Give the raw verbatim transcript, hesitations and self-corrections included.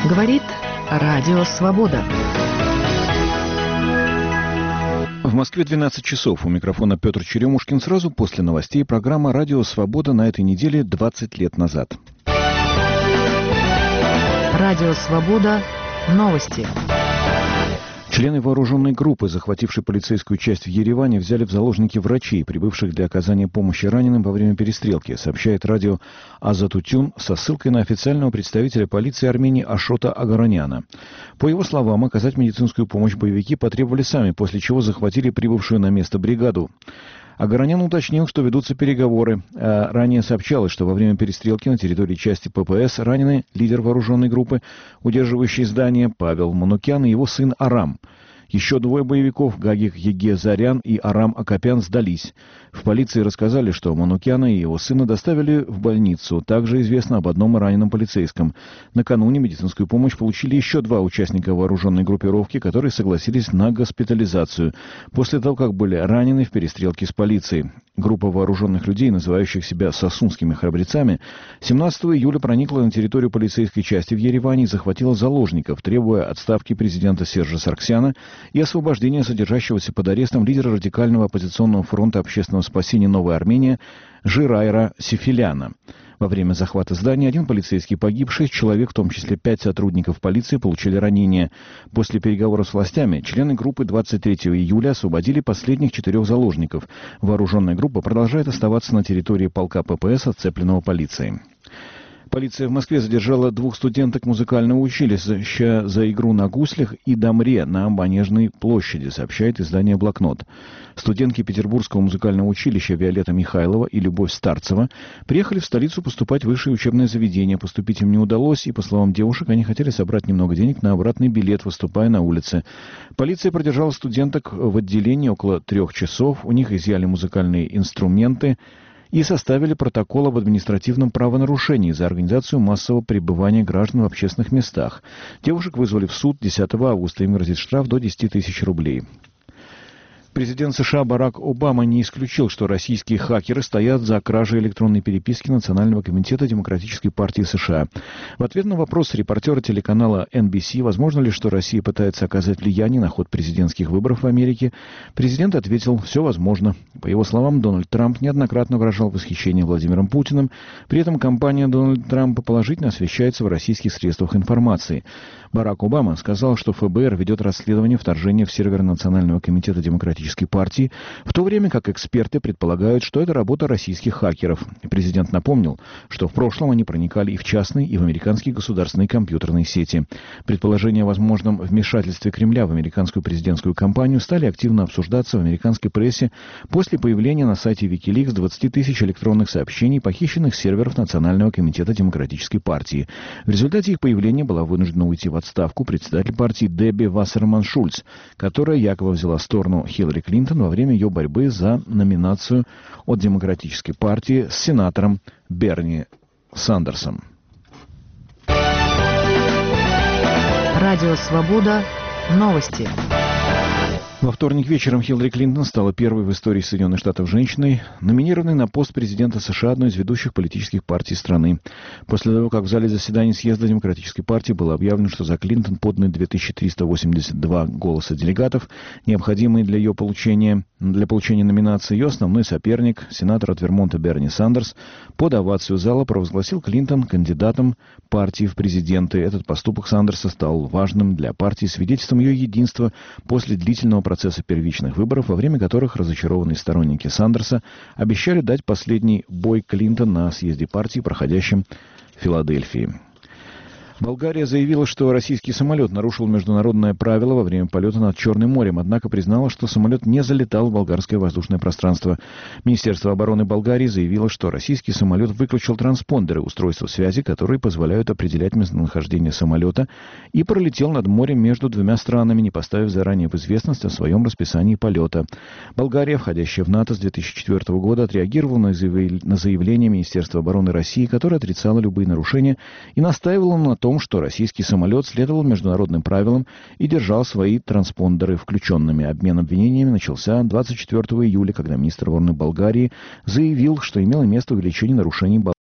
Говорит Радио Свобода. В Москве двенадцать часов. У микрофона Петр Черемушкин. Сразу после новостей программа «Радио Свобода» на этой неделе двадцать лет назад. Радио Свобода. Новости. Члены вооруженной группы, захватившей полицейскую часть в Ереване, взяли в заложники врачей, прибывших для оказания помощи раненым во время перестрелки, сообщает радио Азатутюн со ссылкой на официального представителя полиции Армении Ашота Агараняна. По его словам, оказать медицинскую помощь боевики потребовали сами, после чего захватили прибывшую на место бригаду. Агаранян уточнил, что ведутся переговоры. А ранее сообщалось, что во время перестрелки на территории части ППС ранены лидер вооруженной группы, удерживающий здание, Павел Манукян и его сын Арам. Еще двое боевиков, Гагик Еге Зарян и Арам Акопян, сдались. В полиции рассказали, что Манукяна и его сына доставили в больницу. Также известно об одном раненом полицейском. Накануне медицинскую помощь получили еще два участника вооруженной группировки, которые согласились на госпитализацию после того, как были ранены в перестрелке с полицией. Группа вооруженных людей, называющих себя сосунскими храбрецами, семнадцатого июля проникла на территорию полицейской части в Ереване и захватила заложников, требуя отставки президента Сержа Сарксяна и освобождения содержащегося под арестом лидера радикального оппозиционного фронта общественного спасения «Новая Армения» Жирайра Сефиляна. Во время захвата здания один полицейский погиб, шесть человек, в том числе пять сотрудников полиции, получили ранения. После переговоров с властями члены группы двадцать третьего июля освободили последних четырех заложников. Вооруженная группа продолжает оставаться на территории полка ППС, отцепленного полицией. Полиция в Москве задержала двух студенток музыкального училища за игру на гуслях и домре на Манежной площади, сообщает издание «Блокнот». Студентки Петербургского музыкального училища Виолетта Михайлова и Любовь Старцева приехали в столицу поступать в высшее учебное заведение. Поступить им не удалось, и, по словам девушек, они хотели собрать немного денег на обратный билет, выступая на улице. Полиция продержала студенток в отделении около трех часов. У них изъяли музыкальные инструменты и составили протокол об административном правонарушении за организацию массового пребывания граждан в общественных местах. Девушек вызвали в суд. десятого августа им грозит штраф до десяти тысяч рублей. Президент США Барак Обама не исключил, что российские хакеры стоят за кражей электронной переписки Национального комитета Демократической партии США. В ответ на вопрос репортера телеканала эн би си, возможно ли, что Россия пытается оказать влияние на ход президентских выборов в Америке, президент ответил: «Все возможно». По его словам, Дональд Трамп неоднократно выражал восхищение Владимиром Путиным. При этом кампания Дональда Трампа положительно освещается в российских средствах информации. Барак Обама сказал, что эф бэ эр ведет расследование вторжения в сервер Национального комитета Демократической партии, в то время как эксперты предполагают, что это работа российских хакеров. Президент напомнил, что в прошлом они проникали и в частные, и в американские государственные компьютерные сети. Предположения о возможном вмешательстве Кремля в американскую президентскую кампанию стали активно обсуждаться в американской прессе после появления на сайте Wikileaks двадцати тысяч электронных сообщений, похищенных с серверов Национального комитета Демократической партии. В результате их появления была вынуждена уйти в отставку председатель партии Дебби Вассерман-Шульц, которая якобы взяла сторону Хиллари Клинтон во время ее борьбы за номинацию от Демократической партии с сенатором Берни Сандерсом. Радио Свобода. Новости. Во вторник вечером Хиллари Клинтон стала первой в истории Соединенных Штатов женщиной, номинированной на пост президента США одной из ведущих политических партий страны. После того, как в зале заседаний съезда Демократической партии было объявлено, что за Клинтон поданы две тысячи триста восемьдесят два голоса делегатов, необходимые для ее получения, для получения номинации, ее основной соперник, сенатор от Вермонта Берни Сандерс, под овацию зала провозгласил Клинтон кандидатом партии в президенты. Этот поступок Сандерса стал важным для партии, свидетельством ее единства после длительного процесса первичных выборов, во время которых разочарованные сторонники Сандерса обещали дать последний бой Клинтон на съезде партии, проходящем в Филадельфии. Болгария заявила, что российский самолет нарушил международное правило во время полета над Черным морем, однако признала, что самолет не залетал в болгарское воздушное пространство. Министерство обороны Болгарии заявило, что российский самолет выключил транспондеры устройства связи, которые позволяют определять местонахождение самолета, и пролетел над морем между двумя странами, не поставив заранее в известность о своем расписании полета. Болгария, входящая в НАТО с две тысячи четвёртого года, отреагировала на заявление Министерства обороны России, которое отрицало любые нарушения и настаивало на том, что российский самолет следовал международным правилам и держал свои транспондеры включенными. Обмен обвинениями начался двадцать четвёртого июля, когда министр обороны Болгарии заявил, что имело место увеличение нарушений